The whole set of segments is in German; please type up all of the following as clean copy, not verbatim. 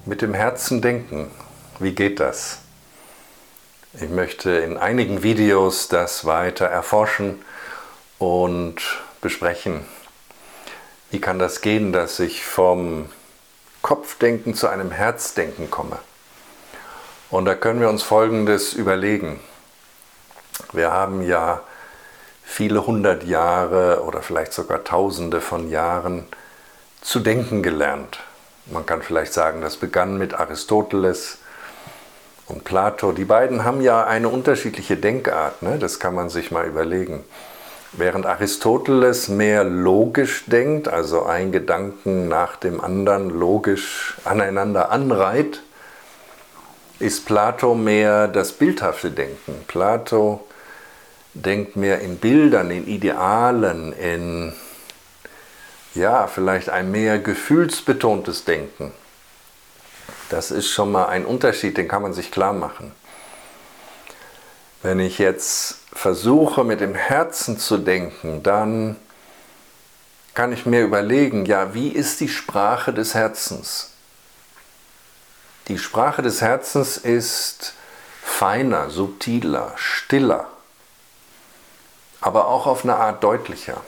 Mit dem Herzen denken. Wie geht das? Ich möchte in einigen Videos das weiter erforschen und besprechen. Wie kann das gehen, dass ich vom Kopfdenken zu einem Herzdenken komme? Und da können wir uns Folgendes überlegen. Wir haben ja viele hundert Jahre oder vielleicht sogar Tausende von Jahren zu denken gelernt. Man kann vielleicht sagen, das begann mit Aristoteles und Plato. Die beiden haben ja eine unterschiedliche Denkart, ne? Das kann man sich mal überlegen. Während Aristoteles mehr logisch denkt, also ein Gedanken nach dem anderen logisch aneinander anreiht, ist Plato mehr das bildhafte Denken. Plato denkt mehr in Bildern, in Idealen, in vielleicht ein mehr gefühlsbetontes Denken. Das ist schon mal ein Unterschied, den kann man sich klar machen. Wenn ich jetzt versuche, mit dem Herzen zu denken, dann kann ich mir überlegen, wie ist die Sprache des Herzens? Die Sprache des Herzens ist feiner, subtiler, stiller, aber auch auf eine Art deutlicher.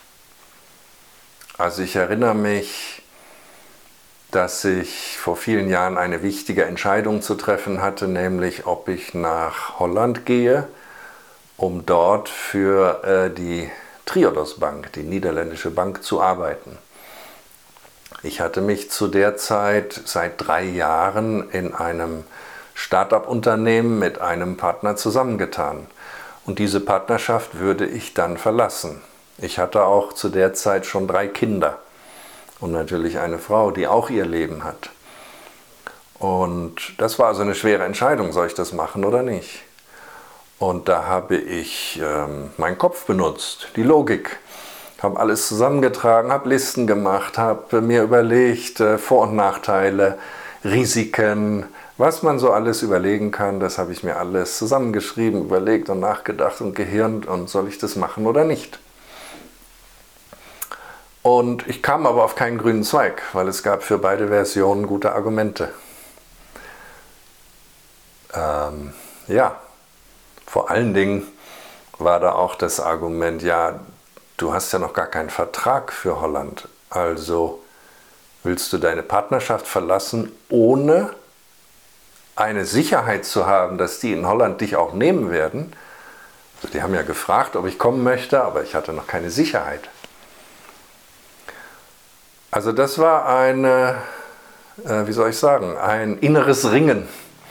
Also ich erinnere mich, dass ich vor vielen Jahren eine wichtige Entscheidung zu treffen hatte, nämlich ob ich nach Holland gehe, um dort für die Triodos Bank, die niederländische Bank, zu arbeiten. Ich hatte mich zu der Zeit seit 3 Jahren in einem Start-up-Unternehmen mit einem Partner zusammengetan. Und diese Partnerschaft würde ich dann verlassen. Ich hatte auch zu der Zeit schon 3 Kinder und natürlich eine Frau, die auch ihr Leben hat. Und das war also eine schwere Entscheidung, soll ich das machen oder nicht? Und da habe ich meinen Kopf benutzt, die Logik. Habe alles zusammengetragen, habe Listen gemacht, habe mir überlegt, Vor- und Nachteile, Risiken, was man so alles überlegen kann, das habe ich mir alles zusammengeschrieben, überlegt und nachgedacht und gehirnt, und soll ich das machen oder nicht? Und ich kam aber auf keinen grünen Zweig, weil es gab für beide Versionen gute Argumente. Vor allen Dingen war da auch das Argument, du hast ja noch gar keinen Vertrag für Holland, also willst du deine Partnerschaft verlassen, ohne eine Sicherheit zu haben, dass die in Holland dich auch nehmen werden? Also die haben ja gefragt, ob ich kommen möchte, aber ich hatte noch keine Sicherheit. Also das war ein inneres Ringen.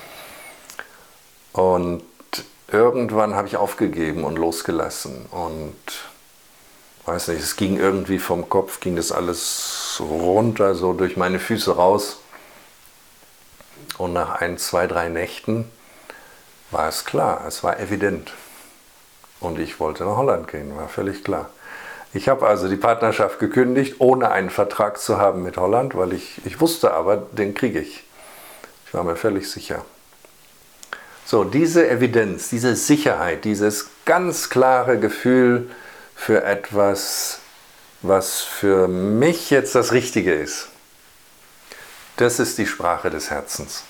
Und irgendwann habe ich aufgegeben und losgelassen. Und weiß nicht, es ging irgendwie vom Kopf, ging das alles runter, so durch meine Füße raus. Und nach 1, 2, 3 Nächten war es klar, es war evident. Und ich wollte nach Holland gehen, war völlig klar. Ich habe also die Partnerschaft gekündigt, ohne einen Vertrag zu haben mit Holland, weil ich wusste aber, den kriege ich. Ich war mir völlig sicher. So, diese Evidenz, diese Sicherheit, dieses ganz klare Gefühl für etwas, was für mich jetzt das Richtige ist, das ist die Sprache des Herzens.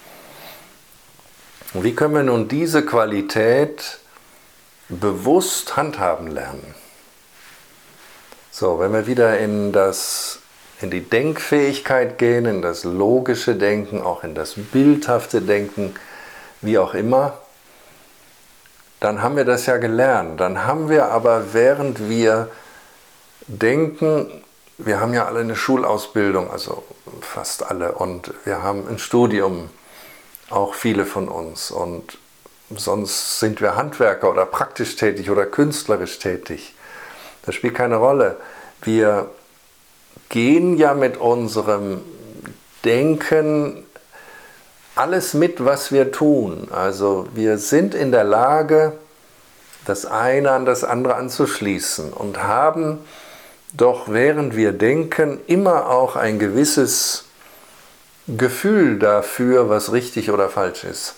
Und wie können wir nun diese Qualität bewusst handhaben lernen? So, wenn wir wieder in die Denkfähigkeit gehen, in das logische Denken, auch in das bildhafte Denken, wie auch immer, dann haben wir das ja gelernt. Dann haben wir aber, während wir denken, wir haben ja alle eine Schulausbildung, also fast alle, und wir haben ein Studium, auch viele von uns, und sonst sind wir Handwerker oder praktisch tätig oder künstlerisch tätig. Das spielt keine Rolle. Wir gehen ja mit unserem Denken alles mit, was wir tun. Also wir sind in der Lage, das eine an das andere anzuschließen und haben doch, während wir denken, immer auch ein gewisses Gefühl dafür, was richtig oder falsch ist.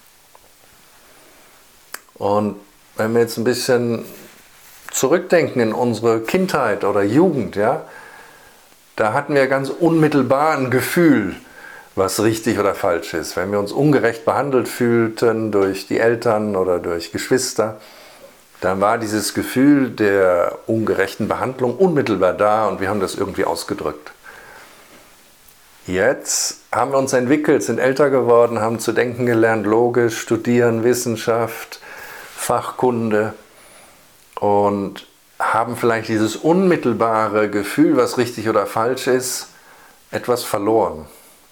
Und wenn wir jetzt ein bisschen zurückdenken in unsere Kindheit oder Jugend, da hatten wir ganz unmittelbar ein Gefühl, was richtig oder falsch ist. Wenn wir uns ungerecht behandelt fühlten durch die Eltern oder durch Geschwister, dann war dieses Gefühl der ungerechten Behandlung unmittelbar da und wir haben das irgendwie ausgedrückt. Jetzt haben wir uns entwickelt, sind älter geworden, haben zu denken gelernt, logisch, studieren Wissenschaft, Fachkunde und haben vielleicht dieses unmittelbare Gefühl, was richtig oder falsch ist, etwas verloren.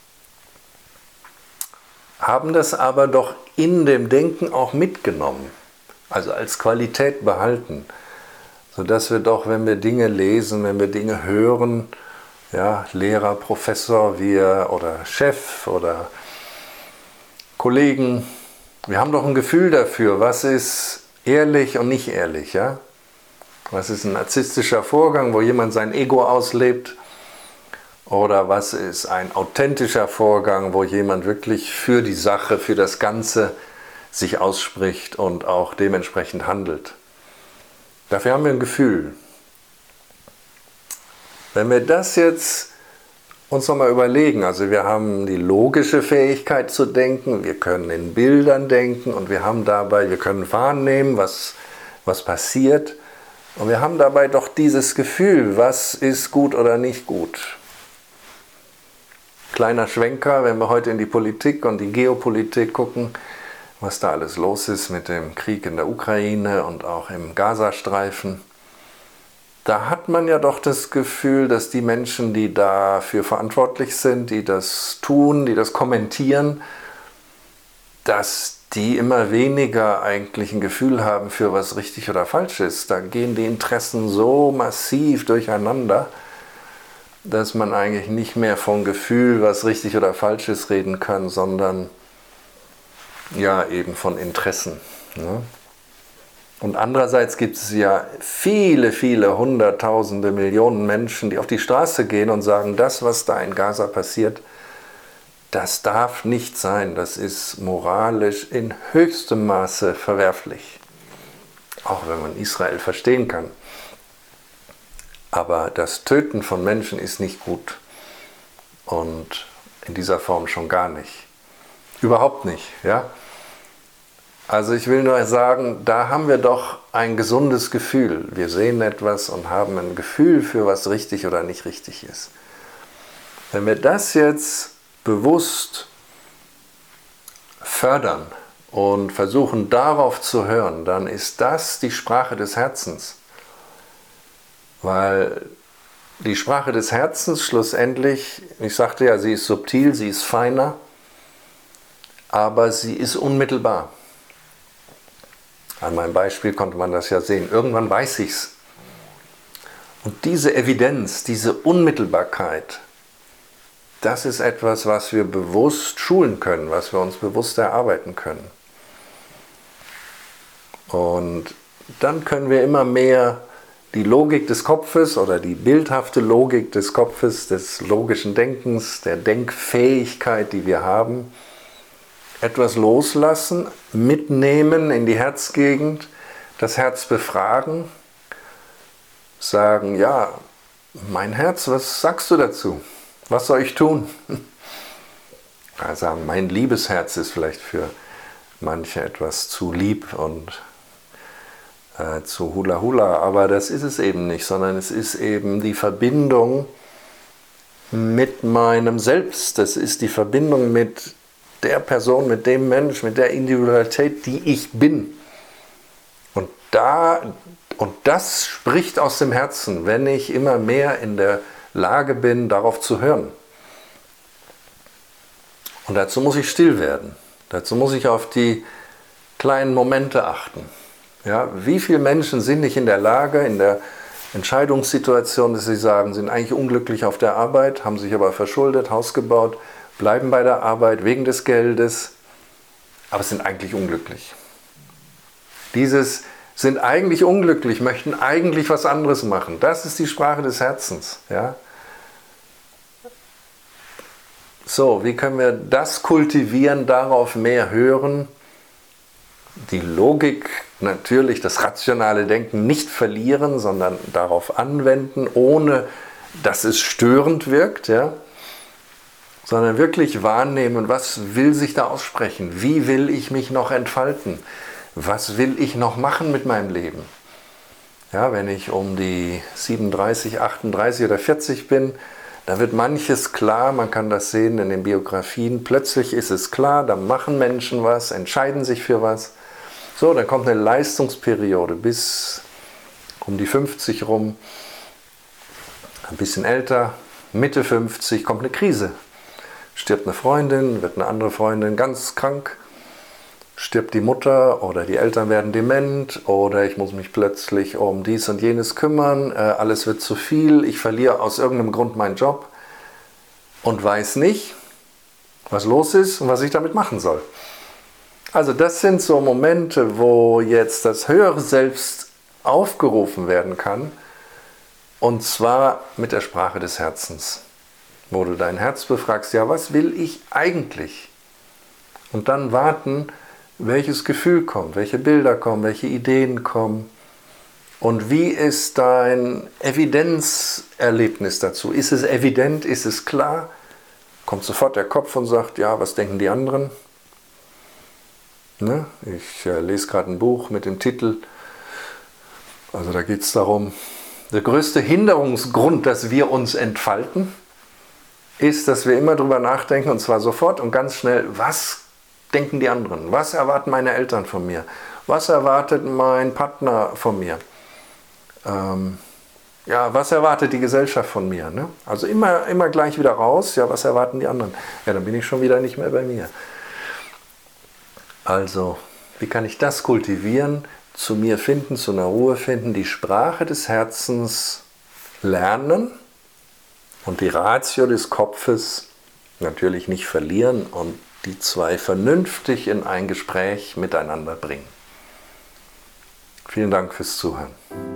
Haben das aber doch in dem Denken auch mitgenommen, also als Qualität behalten, sodass wir doch, wenn wir Dinge lesen, wenn wir Dinge hören, ja, Lehrer, Professor, wir oder Chef oder Kollegen, wir haben doch ein Gefühl dafür, was ist ehrlich und nicht ehrlich, ja? Was ist ein narzisstischer Vorgang, wo jemand sein Ego auslebt? Oder was ist ein authentischer Vorgang, wo jemand wirklich für die Sache, für das Ganze sich ausspricht und auch dementsprechend handelt? Dafür haben wir ein Gefühl. Wenn wir das jetzt uns nochmal überlegen, also wir haben die logische Fähigkeit zu denken, wir können in Bildern denken und wir können wahrnehmen, was passiert und wir haben dabei doch dieses Gefühl, was ist gut oder nicht gut. Kleiner Schwenker, wenn wir heute in die Politik und die Geopolitik gucken, was da alles los ist mit dem Krieg in der Ukraine und auch im Gazastreifen. Da hat man ja doch das Gefühl, dass die Menschen, die dafür verantwortlich sind, die das tun, die das kommentieren, dass die immer weniger eigentlich ein Gefühl haben für was richtig oder falsch ist. Da gehen die Interessen so massiv durcheinander, dass man eigentlich nicht mehr vom Gefühl, was richtig oder falsch ist, reden kann, sondern ja eben von Interessen. Ne? Und andererseits gibt es ja viele, viele Hunderttausende, Millionen Menschen, die auf die Straße gehen und sagen, das, was da in Gaza passiert, das darf nicht sein. Das ist moralisch in höchstem Maße verwerflich. Auch wenn man Israel verstehen kann. Aber das Töten von Menschen ist nicht gut. Und in dieser Form schon gar nicht. Überhaupt nicht, ja? Also ich will nur sagen, da haben wir doch ein gesundes Gefühl. Wir sehen etwas und haben ein Gefühl für was richtig oder nicht richtig ist. Wenn wir das jetzt bewusst fördern und versuchen darauf zu hören, dann ist das die Sprache des Herzens. Weil die Sprache des Herzens schlussendlich, ich sagte ja, sie ist subtil, sie ist feiner, aber sie ist unmittelbar. An meinem Beispiel konnte man das ja sehen. Irgendwann weiß ich's. Und diese Evidenz, diese Unmittelbarkeit, das ist etwas, was wir bewusst schulen können, was wir uns bewusst erarbeiten können. Und dann können wir immer mehr die Logik des Kopfes oder die bildhafte Logik des Kopfes, des logischen Denkens, der Denkfähigkeit, die wir haben, etwas loslassen, mitnehmen in die Herzgegend, das Herz befragen, sagen, ja, mein Herz, was sagst du dazu? Was soll ich tun? Ja, sagen, mein liebes Herz ist vielleicht für manche etwas zu lieb und zu Hula Hula, aber das ist es eben nicht, sondern es ist eben die Verbindung mit meinem Selbst, das ist die Verbindung mit der Person, mit dem Mensch, mit der Individualität, die ich bin. Und das spricht aus dem Herzen, wenn ich immer mehr in der Lage bin, darauf zu hören. Und dazu muss ich still werden. Dazu muss ich auf die kleinen Momente achten. Ja, wie viele Menschen sind nicht in der Lage, in der Entscheidungssituation, dass sie sagen, sind eigentlich unglücklich auf der Arbeit, haben sich aber verschuldet, Haus gebaut, bleiben bei der Arbeit wegen des Geldes, aber sind eigentlich unglücklich. Dieses sind eigentlich unglücklich, möchten eigentlich was anderes machen. Das ist die Sprache des Herzens. Ja? So, wie können wir das kultivieren, darauf mehr hören? Die Logik, natürlich das rationale Denken nicht verlieren, sondern darauf anwenden, ohne dass es störend wirkt. Ja? sondern wirklich wahrnehmen, was will sich da aussprechen, wie will ich mich noch entfalten, was will ich noch machen mit meinem Leben. Ja, wenn ich um die 37, 38 oder 40 bin, da wird manches klar, man kann das sehen in den Biografien, plötzlich ist es klar, da machen Menschen was, entscheiden sich für was. So, dann kommt eine Leistungsperiode bis um die 50 rum, ein bisschen älter, Mitte 50 kommt eine Krise. Stirbt eine Freundin, wird eine andere Freundin ganz krank, stirbt die Mutter oder die Eltern werden dement oder ich muss mich plötzlich um dies und jenes kümmern, alles wird zu viel, ich verliere aus irgendeinem Grund meinen Job und weiß nicht, was los ist und was ich damit machen soll. Also das sind so Momente, wo jetzt das höhere Selbst aufgerufen werden kann, und zwar mit der Sprache des Herzens, wo du dein Herz befragst, ja, was will ich eigentlich? Und dann warten, welches Gefühl kommt, welche Bilder kommen, welche Ideen kommen und wie ist dein Evidenzerlebnis dazu? Ist es evident, ist es klar? Kommt sofort der Kopf und sagt, ja, was denken die anderen? Ne? Ich lese gerade ein Buch mit dem Titel, also da geht es darum, der größte Hinderungsgrund, dass wir uns entfalten, ist, dass wir immer drüber nachdenken, und zwar sofort und ganz schnell, was denken die anderen? Was erwarten meine Eltern von mir? Was erwartet mein Partner von mir? Ja, was erwartet die Gesellschaft von mir? Ne? Also immer gleich wieder raus, ja, was erwarten die anderen? Ja, dann bin ich schon wieder nicht mehr bei mir. Also, wie kann ich das kultivieren, zu mir finden, zu einer Ruhe finden, die Sprache des Herzens lernen und die Ratio des Kopfes natürlich nicht verlieren und die zwei vernünftig in ein Gespräch miteinander bringen. Vielen Dank fürs Zuhören.